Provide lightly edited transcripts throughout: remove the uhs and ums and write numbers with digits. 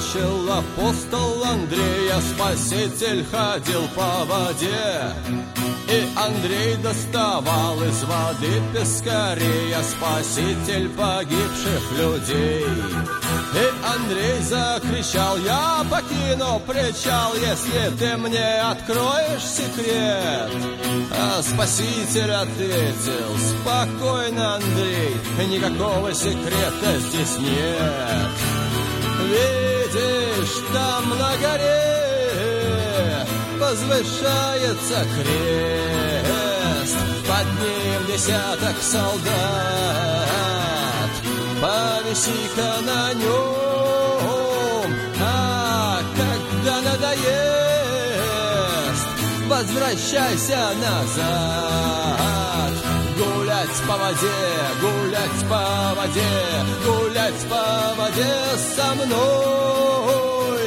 начал апостол Андрея, Спаситель ходил по воде. И Андрей доставал из воды пескарея, Спаситель погибших людей. И Андрей закричал: я покину причал, если ты мне откроешь секрет. А Спаситель ответил: спокойно, Андрей, никакого секрета здесь нет. Видишь, там на горе возвышается крест, под ним десяток солдат. Повиси-ка на нем, а когда надоест, возвращайся назад. Гулять по воде, гулять по воде, гулять по воде со мной.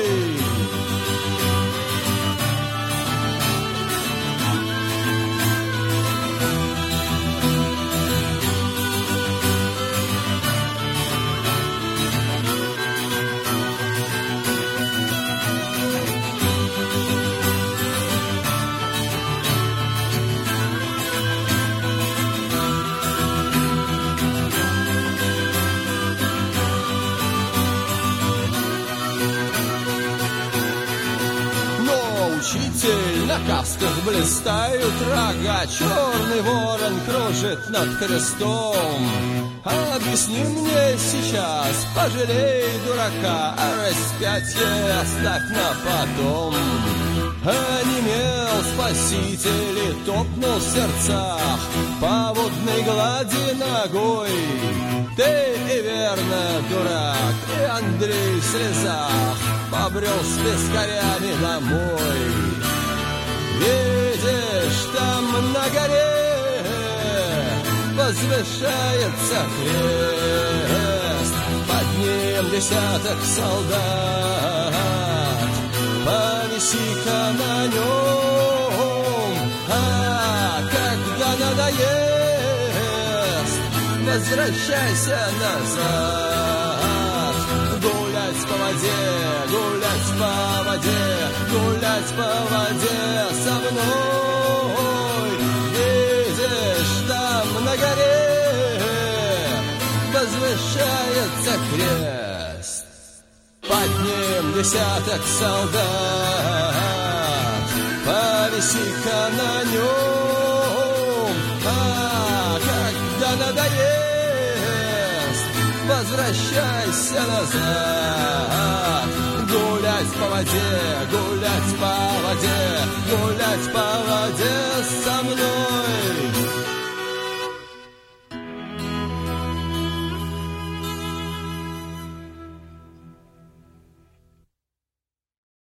Учитель, на касках блистают рога, черный ворон кружит над крестом. Объясни мне сейчас, пожалей дурака, а распятие оставь на потом. Онемел Спаситель и топнул в сердцах по водной глади ногой. Ты и верно, дурак, и Андрей в слезах побрел с пескарями домой. Видишь, там на горе возвышается крест, под ним десяток солдат. Повиси-ка на нем, а когда надоест, возвращайся назад. Гулять по воде, гулять по воде, гулять по воде со мной. Видишь, там на горе возвышается крест, под ним десяток солдат. Повиси-ка на нем, а когда надоест, возвращайся назад. Гулять по воде, гулять по воде, гулять по воде со мной.